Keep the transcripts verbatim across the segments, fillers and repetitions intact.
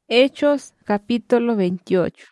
Hechos capítulo veintiocho.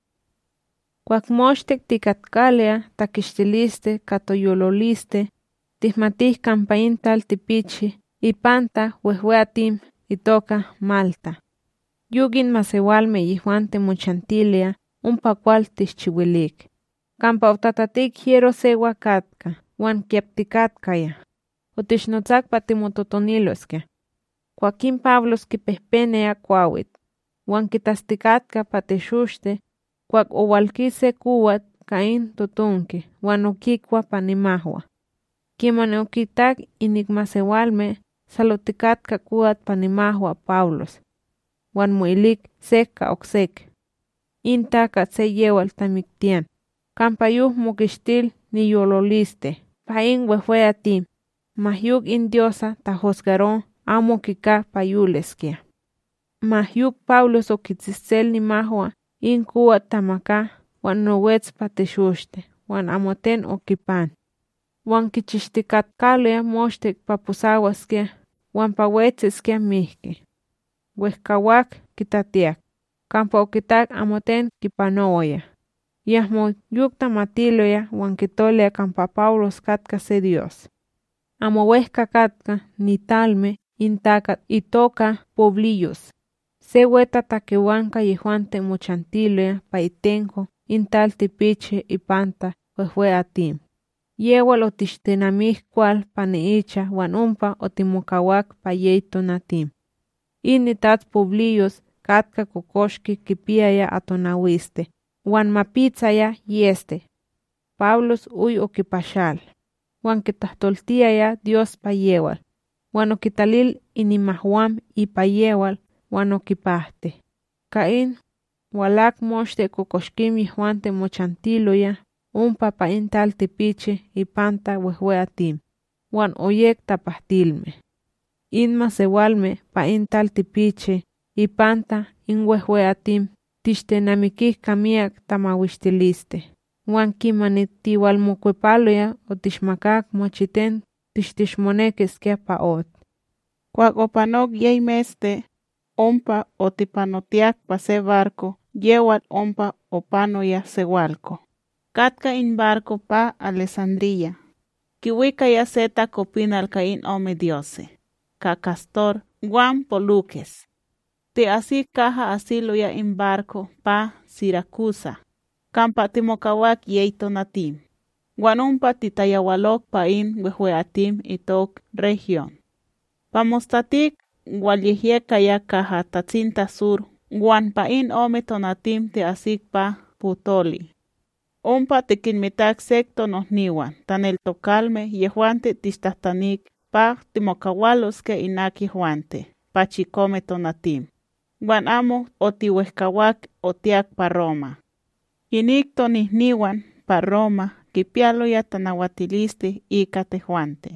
Cuacmoxtec ticatcalia taquixtiliste catoyololiste, tismatih campain tal tipichi, ipanta huehueatim itoca Malta. Yugin masewalme yihuante muchantilia, un pacual tixchihuilik. Campa utatatik hiero sewa katka, wan kiaptikatkaya. Utixnotzak patimototoniloskia. Joaquín Pablos kipehpenea kuawit. Wan kitastikatka patexuxte, cuac owalquise cuat caín tutunque, wan okikua panimahua. Quieman okitak inikmasewalme, salotikatka cuat panimahua Paulos. Wan muilik sekka oksek. Intaka se yewal tamiktian. Campayuh mukixtil ni yololiste, pain wehueatim. Mahyuk indiosa tajosgaron amo kika payuleskia. Mahyuk Paulos okitzisel ni mahua, in kuwa tamaka, wan nowetz patexuxte, wan amoten okipan. Wan kichixtikatkalia moxtek papusawaskia, wan pawetzeskia mihki. Wehkawak kitatiak, campa okitak amoten kipanowaya. Yahmo yuk tamatiloya wan kitolia campa Paulos katka se Dios. Amo wehka katka ni talme intakat itoka Publius. Se weta takewanka yehuante muchantiloya pa itenko intal tipiche ipanta wehueatim. Yewal otixtenamih kual paniicha wan umpa otimokawak pa yeitonatim. Inni tats Publius katka kokoxki kipiaya atonawiste, wan mapitzaya yeste. Paulos uy okipashal, wan kitahtoltiaya Dios pa yewal, wan okitalil inimahuam ipa yewal, wan okipahte. Caín, walak moxte kokoxkim yehuante mochantiloya, umpa pa intal tipiche ipanta wehueatim, wan oyek tapahtilme. Inma sewalme pa intal tipiche, ipanta in wehueatim, tixtenamikih kamiak tamawixtiliste. Wan kimanitiwal mokuepaloya o tixmakak mochiten tixtixmonekeskia pa ot. Cuac opanok yei meste, ompa otipanotiak pa se barco, yewal ompa opanoya sewalco. Katka in barco pa Alessandria. Kiwika ya seta kopinal kain ome diose. Ka Castor, Juan Poluques. Te así caja asilo ya in barco pa Siracusa. Campa timokawak yeitonatim. Guanumpa titayawalok pa in wehueatim itok región. Pamostatik gualyehieka ya caja tatzinta sur. Guan pa in ome tonatim te asik pa Putoli. Umpa tikinmitak sekto nohniwan. Tanel tokalme yehuante tistahtanik pa timokawalos ke inaki juante. Pa chikome tonatim. Guan amo otiwehkawak otiak pa Roma. Inikto nihniwan pa Roma kipialo ya tanawatiliste ika tehuante.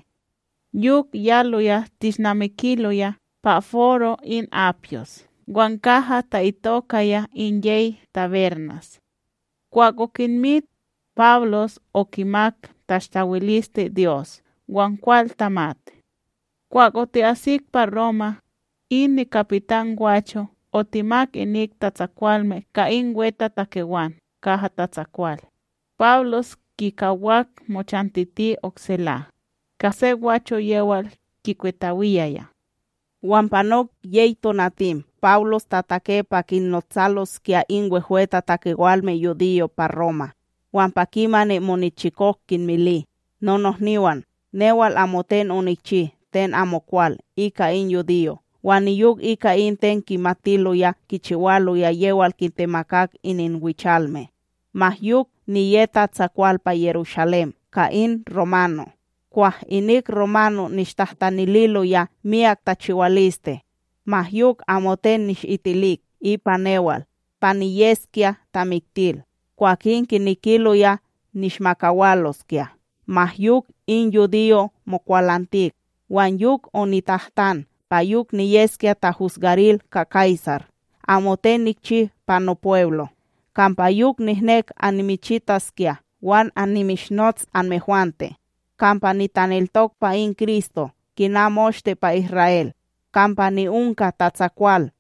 Yuk yalo ya tisnamikilo ya pa foro in Apios. Guan caja ta itoka ya in yei tabernas. Cuac okinmit Pablos okimak tashtawiliste Dios. Guan cual tamate. Cuac otiasik pa Roma, inni capitán guacho otimak inik tatzacualme ka in weta takewan. Caja tatzacual. Pablos kikawak mochantiti oxela. Kase guacho yewal kikuetawiyaya. Wampanok yeitonatim. Paulos tatake pa kinnotzalos kia in wehueta takewalme yudio pa Roma. Wampakimane monichikok kinmili. Nonohniwan. Newal amoten onichi. Ten amokwal. Ika in yudio. Waniyuk ika in ten kimatilo ya kichiwalo ya yewal kintemakak inin wichalme. Mahyuk niyeta tzakwal pa Jerusalem, ka in Romano. Cuah inik Romano nishtahtanililo ya miak tachiwaliste. Mahyuk amoten nish itilik, ipa newal, paniyeskia tamiktil. Cuaquin kinikilo ya nishmakawaloskia. Mahyuk in yudio mokwalantik, wan yuk onitahtan, payuk niyeskia tajuzgaril ka Kaisar. Amoten nikchi pano pueblo. Campayuk nihnek animichitaskia, wan animishnots anmejuante. Campa nitaneltok pa in Cristo, kinamochte pa Israel. Campa ni unka tatzacual,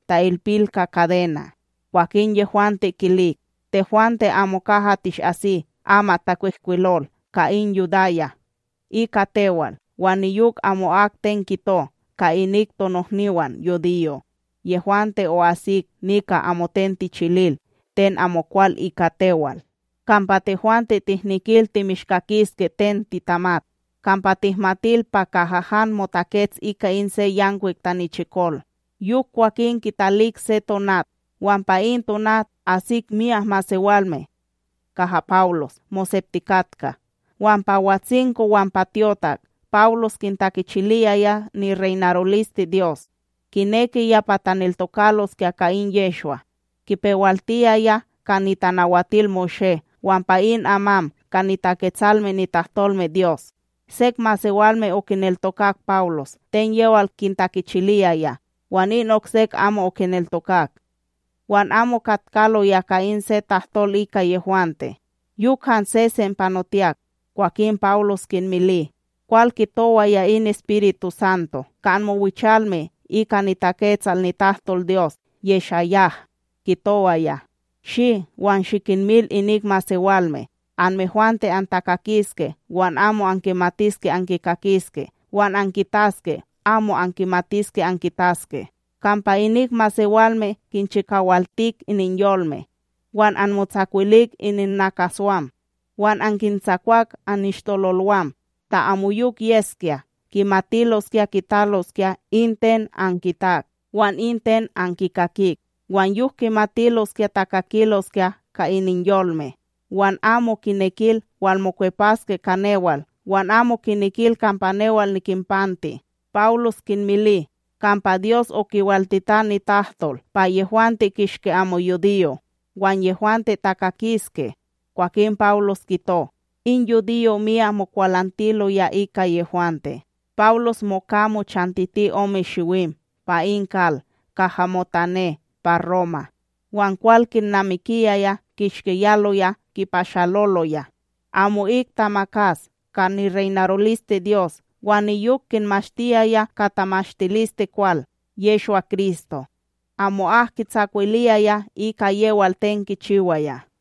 ta ilpilka cadena. Joaquín yehuante kilik, te juante amo kahatish así, ama takuihkuilol, ka in yudaya. I katewal, waniyuk amo akten kito, ka inikto nohniwan yudio. Yehuante o asik nika amo tenti chilil, ten amo cual i katewal. Kampa tehuante tihnikil timishkakiske ten titamat. Kampa tihmatil pa kajahan motakets ika inse yankwik tanichikol. Yuk Joaquín kitalik se tonat, wampa in tonat asik miah masewalme. Kaja Paulos, moseptikatka. Wampa watzinko wampa tiotak, Paulos kintakichilia ya ni reinarolisti Dios. Kineki ya pataniltokalos que akain Yeshua. Kipewaltia ya kanitanawatil Moshe, wampa in amam kanitaketzalme ni tahtolme Dios. Sek masewalme okineltokak Paulos, ten yewal kintakichilia ya, wan in oksek amo okineltokak. Wan amo katkalo ya kain se tahtol ika yehuante. Yukhan se sempanotiak, Joaquín Paulos kinmili. Cual kitowa ya in Espíritu Santo, kan mo wichalme, ika nitaketzal ni tahtol Dios, Yeshayah, kitowa ya. Shi, wan shikinmil enigma sewalme, anmejuante antakakiske, wan amo ankimatiske ankikakiske, wan ankitaske, amo ankimatiske ankitaske. Kampa enigma sewalme kinchikawaltik ininyolme, wan anmotzakuilik ininnakaswam, wan ankinsakwak anishtololwam, ta amuyuk yeskia, kimatiloskia kitaloskia inten ankitak, wan inten ankikakik, wan yuk kimatiloskia takakiloskia ka ininyolme, wan amo kinekil walmokuepaske kanewal, wan amo kinekil kampanewal nikimpanti. Paulos kinmili, kampa Dios okiwaltitani tahtol, pa yehuante kishke amo yudio, wan yehuante takakiske. Joaquín Paulos kito, in yudio mia mokualantilo ya ika yehuante. Paulos mokamo chantiti ome shiwim, pa inkal, kahamotane, pa Roma. Wan cual kinnamikia ya, kishke yalo ya, kipashalolo ya. Amo ik tamakas, kani reinaroliste Dios, wan iyuk kinmashtia ya katamashtiliste cual, Yeshua Cristo. Amo ah kitzakuilia ya, ika yewal ten kichiwa ya.